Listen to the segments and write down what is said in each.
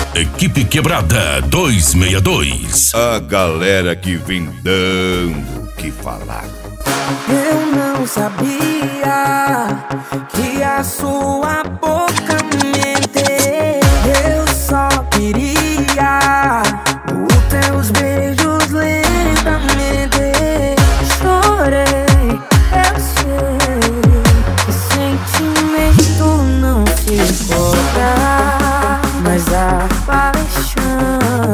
Equipe Quebrada 262. A galera que vem dando o que falar. Eu não sabia que a sua boca mente. Eu só queria os teus beijos lentamente. Chorei, eu sei que sentimento não se cobra, mas a paixão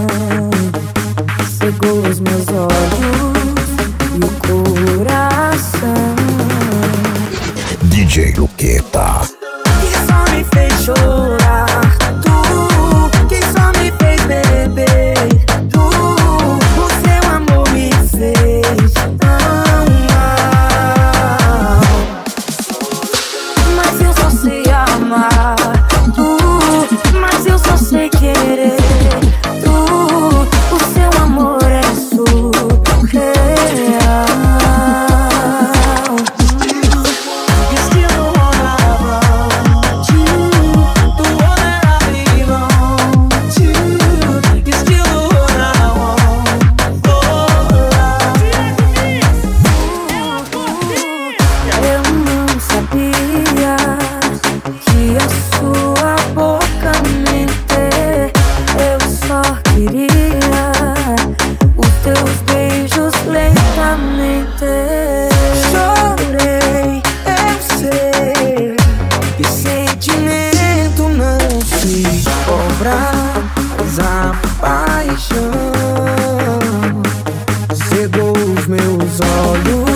cegou os meus olhos e o coração. DJ Luqueta. Que só me fez chorar, tu, que só me fez beber, tu, o seu amor me fez tão mal. Mas eu só sei amar, tu, mas eu só sei querer, tu, o seu amor é surreal. Chorei, eu sei que sentimento não se cobra, mas a paixão cegou os meus olhos